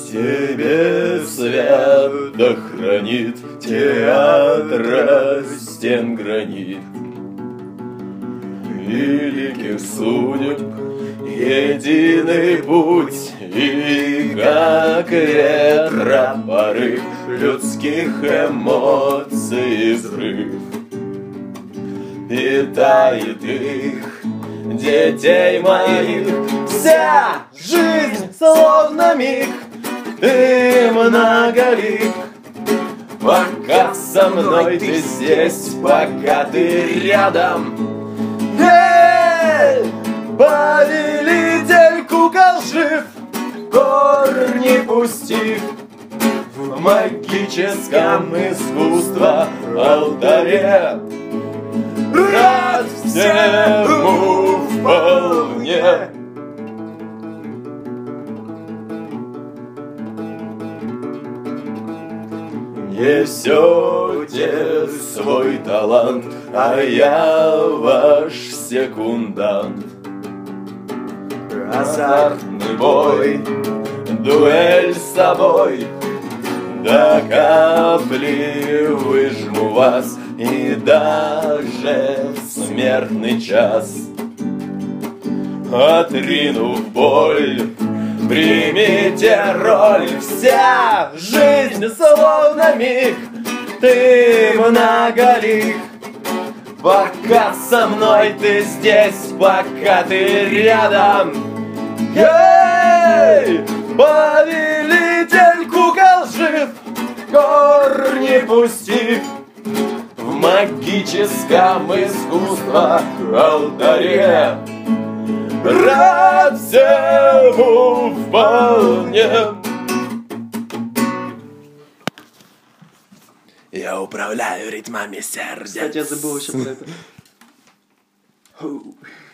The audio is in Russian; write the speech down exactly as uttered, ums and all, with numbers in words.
Тебе свято хранит театра стен гранит. Великих судеб единый путь, и как ветра порыв людских эмоций взрыв. Питает их, детей моих, вся жизнь словно миг. Ты многолик, пока со мной ты здесь, пока ты рядом. Эй, повелитель кукол жив, корни пустив в магическом искусства алтаре. Рад всему вполне. Несете свой талант, а я ваш секундант. Азартный бой, дуэль с собой, до капли выжму вас, и даже в смертный час, отринув боль, примите роль. Вся жизнь словно миг, ты многолик, пока со мной ты здесь, пока ты рядом. Эй, повелитель кукол жив, корни пустив в магическом искусства алтаре. Рад всему вполне. Я управляю ритмами сердец. Кстати, я забыл еще про это.